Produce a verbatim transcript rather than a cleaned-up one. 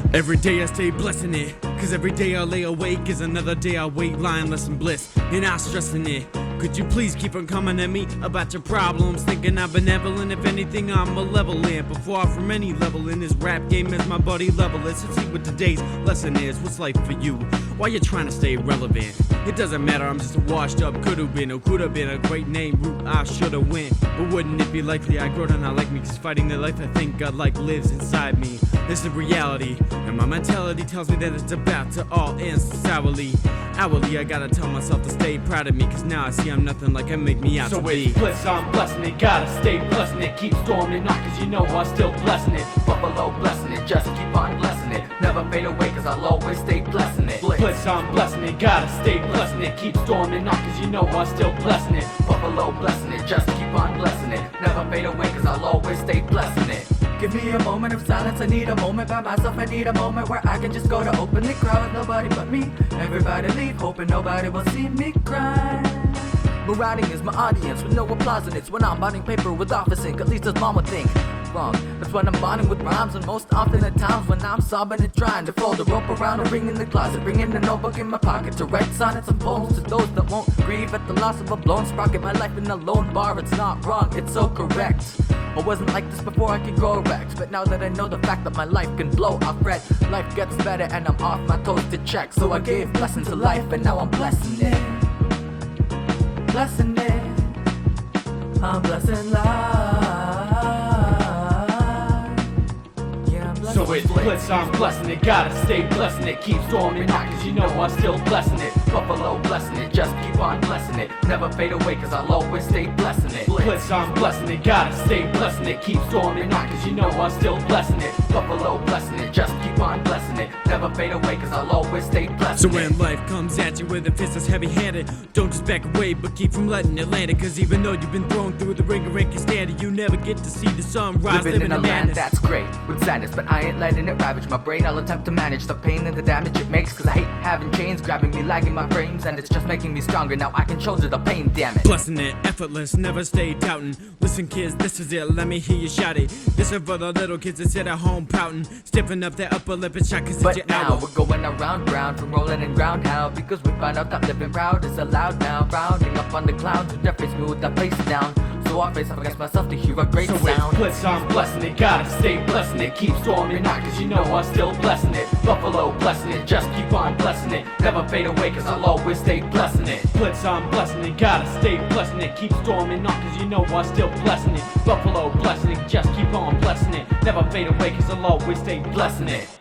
Every day I stay blessing it, cause every day I lay awake is another day I wait, lying less in bliss, and I stressing it. Could you please keep on coming at me about your problems, thinking I'm benevolent? If anything, I'm malevolent, but far from any level in this rap game as my buddy Levelist. Let's see what today's lesson is. What's life for you? Why you trying to stay relevant? It doesn't matter, I'm just a washed up could've been, or could've been a great name route I should've went. But wouldn't it be likely I grow to not like me, cause fighting the life I think God like lives inside me. This is reality, and my mentality tells me that it's about to all end sourly. Hourly, I gotta tell myself to stay proud of me, cause now I see I'm nothing like I make me out so to be. So it's bliss, I'm blessing it, gotta stay blessing it. Keep storming on, cause you know I'm still blessing it. Buffalo blessing it, just keep on blessing it. Never fade away, cause I'll always stay blessing it. Bliss, bliss I'm blessing it, gotta stay blessing it. Keep storming on, cause you know I'm still blessing it. Buffalo blessing it, just keep on blessing it. Never fade away, cause I'll always stay blessing it. Give me a moment of silence, I need a moment by myself. I need a moment where I can just go to openly cry with nobody but me. Everybody leave, hoping nobody will see me cry. But writing is my audience with no applause, and it's when I'm bonding paper with office ink. At least as mom would think. Wrong, that's when I'm bonding with rhymes, and most often at times when I'm sobbing and trying to fold a rope around a ring in the closet, bringing a notebook in my pocket to write sonnets and poems to those that won't grieve at the loss of a blown sprocket. My life in a lone bar, it's not wrong, it's so correct. I wasn't like this before I could grow erect, but now that I know the fact that my life can blow, I fret. Life gets better and I'm off my toes to check. So I gave blessing to life and now I'm blessing it. Blessing it. I'm blessing life. So it's bliss, I'm blessing it, gotta stay blessing it. Keep storming on, cause you know I'm still blessing it. Buffalo blessing it, just keep on blessing it. Never fade away, cause I'll always stay blessing it. Bliss, I'm blessing it, gotta stay blessing it. Keep storming on, cause you know I'm still blessing it. Buffalo blessing it, just keep on blessing it. Never fade away, cause I'll always stay blessing it. So when life comes at you with a fist that's heavy-handed, don't just back away, but keep from letting it land it. Cause even though you've been thrown through the ringer and can stand it, you never get to see the sunrise. Living, living in a land that's great, with sadness, but I ain't letting it ravage my brain. I'll attempt to manage the pain and the damage it makes, cause I hate having chains grabbing me, lagging my frames, and it's just making me stronger. Now I can shoulder the pain, damn it. Blessing it, effortless, never stay doubting. Listen kids, this is it, let me hear you shout it. This is for the little kids that sit at home pouting, stiffen up their upper lip and shot cause but it's your now hour. We're going around round from rolling and ground how, because we found out that living proud is allowed now. Rounding up on the clouds with their face smooth the face down, so I face up against myself to hear a great so sound. So bliss, I'm blessing it, gotta stay blessing it. Keep storming on, cause you know I'm still blessing it. Buffalo blessing it, just keep on blessing it. Never fade away, cause I'll always stay blessing it. Blitz, I'm blessing it, gotta stay blessing it. Keep storming on, cause you know I'm still blessing it. Buffalo blessing it, just keep on blessing it. Never fade away, cause I'll always stay blessing it.